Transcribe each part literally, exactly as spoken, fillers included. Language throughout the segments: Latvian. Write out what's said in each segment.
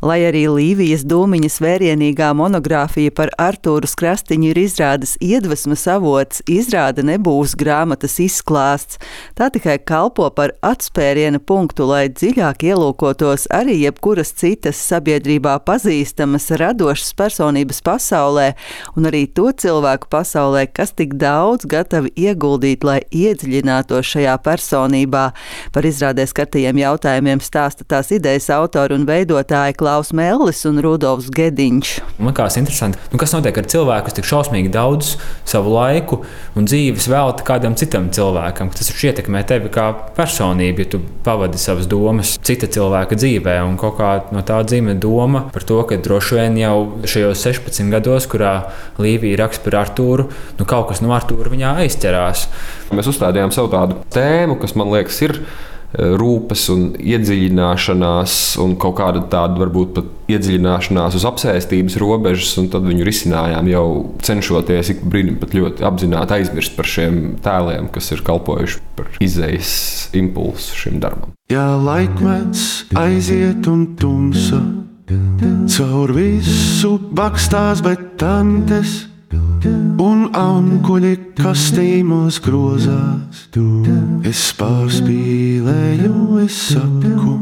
Lai arī Līvijas Dūmiņas vērienīgā monogrāfija par Artūru Skrastiņu ir izrādes iedvesmas avots, izrāde nebūs grāmatas izklāsts. Tā tikai kalpo par atspēriena punktu, lai dziļāk ielūkotos arī jebkuras citas sabiedrībā pazīstamas radošas personības pasaulē un arī to cilvēku pasaulē, kas tik daudz gatavi ieguldīt, lai iedziļinātos šajā personībā. Par izrādē skatajiem jautājumiem stāsta tās idejas autori un veidotāji Klaus Mellis un Rudolfs Gediņš. Man liekas interesanti, nu, kas notiek ar cilvēku, kas tik šausmīgi daudz savu laiku un dzīves velta kādam citam cilvēkam. Tas taču ietekmē tevi kā personību, ja tu pavadi savas domas cita cilvēka dzīvē. Un kaut kā no tā dzimta doma par to, ka droši vien jau šajos sešpadsmit gados, kurā Līvija raksta par Artūru, nu, kaut kas no Artūra viņā aizķerās. Mēs uzstādījām savu tādu tēmu, kas man liekas ir rūpes un iedziļināšanās un kaut kāda tāda varbūt pat iedziļināšanās uz apsēstības robežas, un tad viņu risinājām jau cenšoties ik brīdim pat ļoti apzināti aizmirst par šiem tēliem, kas ir kalpojuši par izējas impulsu šim darbam. Ja laikmets aiziet un tumsa, caur visu bakstās, bet tantes un ankuļi kastīmos grozās. Es pārspīlēju, es saku.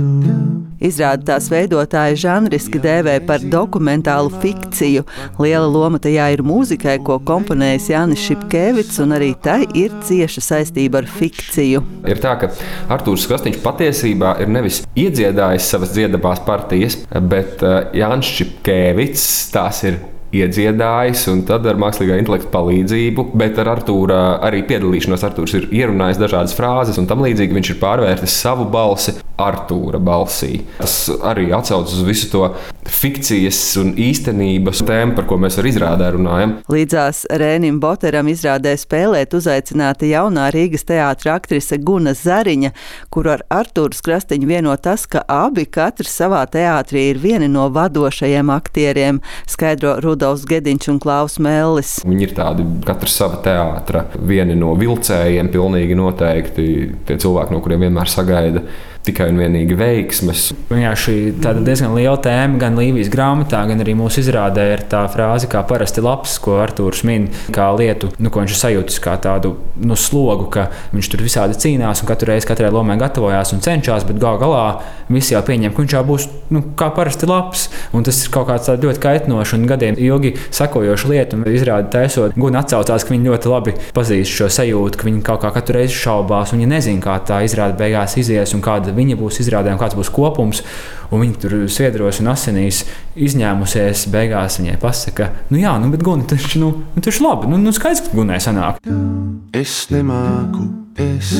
Izrādi tās veidotāji žanriski dēvē par dokumentālu fikciju. Liela loma tajā ir mūzikai, ko komponējis Jānis Šipkēvits, un arī tai ir cieša saistība ar fikciju. Ir tā, ka Artūrs Skrastiņš patiesībā ir nevis iedziedājis savas dziedamās partijas, bet Jānis Šipkēvits tās ir iedziedājis, un tad ar mākslīgā intelekta palīdzību, bet ar Artūra arī piedalīšanos. Artūrs ir ierunājis dažādas frāzes, un tam līdzīgi viņš ir pārvērtis savu balsi Artūra balsī. Tas arī atsaucas uz visu to fikcijas un īstenības tēmu, par ko mēs ar izrādē runājam. Līdzās Rēnim Boteram izrādē spēlēt uzaicināta jaunā Rīgas teātra aktrise Guna Zariņa, kuru ar Artūru Skrastiņu vieno tas, ka abi katrs savā teātrī ir vieni no vadošajiem aktieriem, skaidro Rudolfs Gediņš un Klaus Mellis. Viņi ir tādi katrs sava teātra, vieni no vilcējiem pilnīgi noteikti, tie cilvēki, no kuriem vienmēr sagaida tikai un vienīgi veiksmes. Jā, šī tāda diezgan liela tēma gan Līvijas grāmatā, gan arī mūsu izrādē ir tā frāze, kā parasti labs, ko Artūrs min, kā lietu, nu, ko viņš ir sajūtis kā tādu nu, slogu, ka viņš tur visādi cīnās un katru reizi katrai lomai gatavojās un cenšas, bet gal galā visi jau pieņem, ka viņš jau būs nu, kā parasti labs. Un tas ir kaut kāds ļoti kaitinošs un gadiem ilgi sekojoša lieta. Un izrādi taisot, Guna atsaucās, ka viņi ļoti labi pazīst šo sajūtu, ka viņi kaut kā katru reizi šaubās un viņi nezin, kā tā izrāde beigās izies un kāda viņa būs izrādē un kāds būs kopums, un viņa tur sviedros un asinīs izņēmusies, beigās viņai pasaka, nu jā, nu bet Guna, taču, nu, nu taču labi, nu, nu skaidrs, ka Gunai sanāk. Es nemāku, es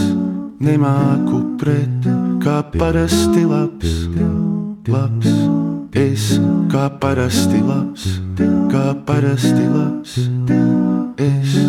nemāku pret, kā parasti labs, labs. Es kā parasti labs, kā parasti labs, es,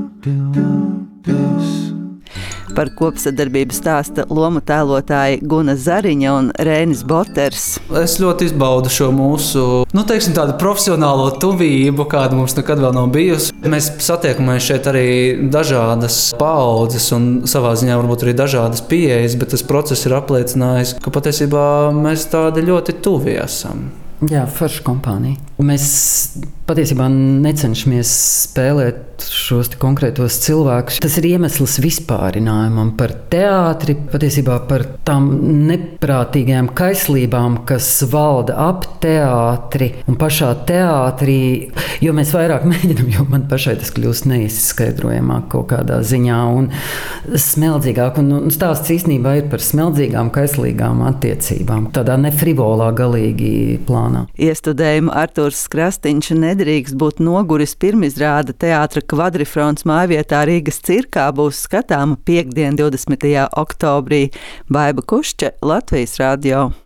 es. Par kopsadarbību stāsta lomu tēlotāji Guna Zariņa un Rēnis Boters. Es ļoti izbaudu šo mūsu, nu, teiksim, tādu profesionālo tuvību, kāda mums nekad vēl nav bijusi. Mēs satiekamies šeit arī dažādas paaudzes un savā ziņā varbūt arī dažādas pieejas, bet tas process ir apliecinājis, ka patiesībā mēs tādi ļoti tuvi esam. Jā, forša kompānija. Mēs patiesībā necenšamies spēlēt šos konkrētos cilvēkus. Tas ir iemesls vispārinājumam par teātri, patiesībā par tām neprātīgajām kaislībām, kas valda ap teātri un pašā teātrī, jo mēs vairāk mēģinam, jo man pašai tas kļūst neizskaidrojamāk kaut kādā ziņā un smeldzīgāk. Un, un stāsts īstenībā ir par smeldzīgām, kaislīgām attiecībām, tādā nefrivolā galīgi plānā. Iestudējumu Artūrs Skrastiņš nedrīkst būt noguris pirmizrāde teātra Kvadrifrons mājvietā Rīgas cirkā būs skatāma piektdien, divdesmitajā oktobrī. Baiba Kušķe, Latvijas radio.